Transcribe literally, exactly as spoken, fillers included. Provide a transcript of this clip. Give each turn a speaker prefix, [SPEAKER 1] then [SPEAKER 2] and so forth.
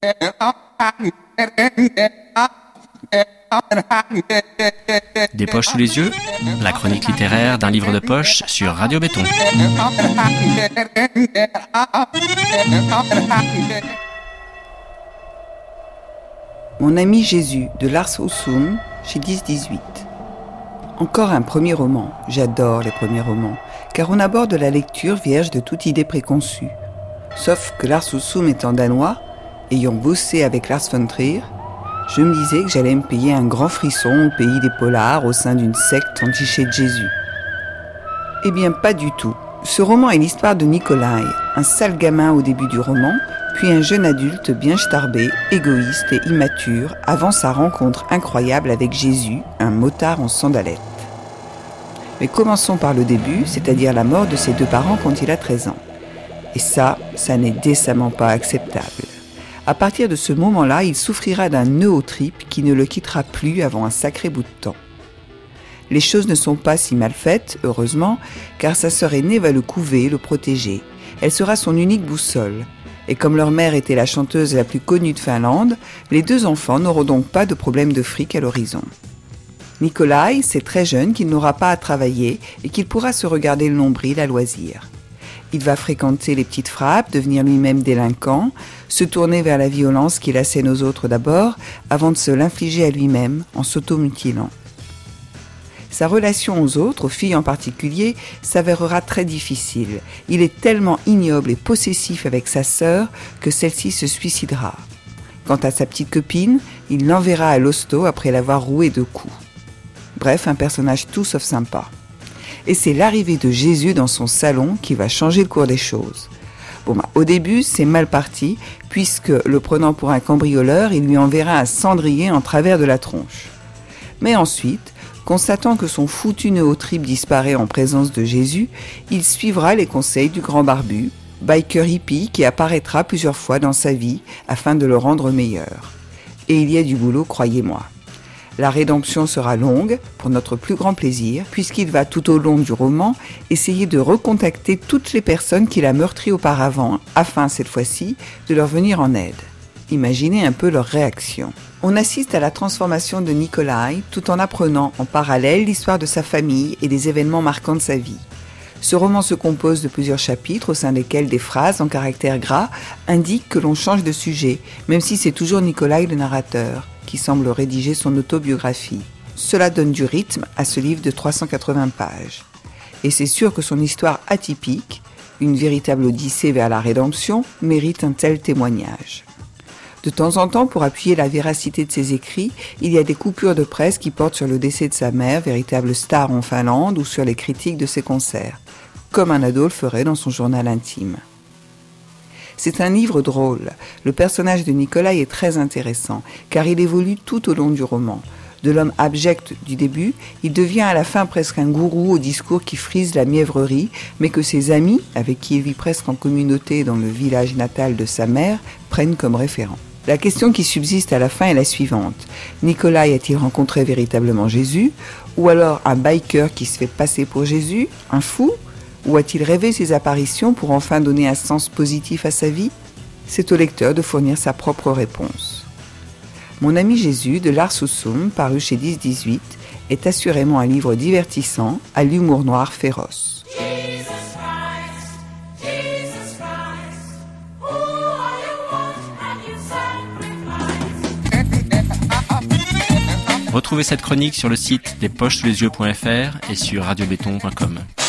[SPEAKER 1] Des poches sous les yeux, la chronique littéraire d'un livre de poche sur Radio Béton.
[SPEAKER 2] Mon ami Jésus de Lars Husum chez dix dix-huit. Encore un premier roman. J'adore les premiers romans, car on aborde la lecture vierge de toute idée préconçue. Sauf que Lars Husum étant danois, ayant bossé avec Lars von Trier, je me disais que j'allais me payer un grand frisson au pays des polars au sein d'une secte entichée de Jésus. Eh bien, pas du tout. Ce roman est l'histoire de Nikolai, un sale gamin au début du roman, puis un jeune adulte bien starbé, égoïste et immature, avant sa rencontre incroyable avec Jésus, un motard en sandalettes. Mais commençons par le début, c'est-à-dire la mort de ses deux parents quand il a treize ans. Et ça, ça n'est décemment pas acceptable. À partir de ce moment-là, il souffrira d'un nœud aux tripes qui ne le quittera plus avant un sacré bout de temps. Les choses ne sont pas si mal faites, heureusement, car sa sœur aînée va le couver, le protéger. Elle sera son unique boussole. Et comme leur mère était la chanteuse la plus connue de Finlande, les deux enfants n'auront donc pas de problème de fric à l'horizon. Nikolai sait très jeune qu'il n'aura pas à travailler et qu'il pourra se regarder le nombril à loisir. Il va fréquenter les petites frappes, devenir lui-même délinquant, se tourner vers la violence qu'il assène aux autres d'abord, avant de se l'infliger à lui-même en s'automutilant. Sa relation aux autres, aux filles en particulier, s'avérera très difficile. Il est tellement ignoble et possessif avec sa sœur que celle-ci se suicidera. Quant à sa petite copine, il l'enverra à l'hosto après l'avoir rouée de coups. Bref, un personnage tout sauf sympa. Et c'est l'arrivée de Jésus dans son salon qui va changer le cours des choses. Bon, bah, au début, c'est mal parti, puisque, le prenant pour un cambrioleur, il lui enverra un cendrier en travers de la tronche. Mais ensuite, constatant que son foutu nœud aux tripes disparaît en présence de Jésus, il suivra les conseils du grand barbu, biker hippie qui apparaîtra plusieurs fois dans sa vie afin de le rendre meilleur. Et il y a du boulot, croyez-moi. La rédemption sera longue, pour notre plus grand plaisir, puisqu'il va tout au long du roman essayer de recontacter toutes les personnes qu'il a meurtries auparavant, afin, cette fois-ci, de leur venir en aide. Imaginez un peu leur réaction. On assiste à la transformation de Nikolai, tout en apprenant en parallèle l'histoire de sa famille et des événements marquants de sa vie. Ce roman se compose de plusieurs chapitres, au sein desquels des phrases en caractère gras indiquent que l'on change de sujet, même si c'est toujours Nikolai le narrateur qui semble rédiger son autobiographie. Cela donne du rythme à ce livre de trois cent quatre-vingts pages. Et c'est sûr que son histoire atypique, une véritable odyssée vers la rédemption, mérite un tel témoignage. De temps en temps, pour appuyer la véracité de ses écrits, il y a des coupures de presse qui portent sur le décès de sa mère, véritable star en Finlande, ou sur les critiques de ses concerts, comme un ado le ferait dans son journal intime. C'est un livre drôle. Le personnage de Nikolai est très intéressant, car il évolue tout au long du roman. De l'homme abject du début, il devient à la fin presque un gourou au discours qui frise la mièvrerie, mais que ses amis, avec qui il vit presque en communauté dans le village natal de sa mère, prennent comme référent. La question qui subsiste à la fin est la suivante. Nikolai a-t-il rencontré véritablement Jésus? Ou alors un biker qui se fait passer pour Jésus? Un fou? Ou a-t-il rêvé ses apparitions pour enfin donner un sens positif à sa vie? C'est au lecteur de fournir sa propre réponse. Mon ami Jésus de Lars Husum, paru chez dix dix-huit, est assurément un livre divertissant, à l'humour noir féroce.
[SPEAKER 1] Retrouvez cette chronique sur le site des poches sous les yeux point f r et sur radio béton point com.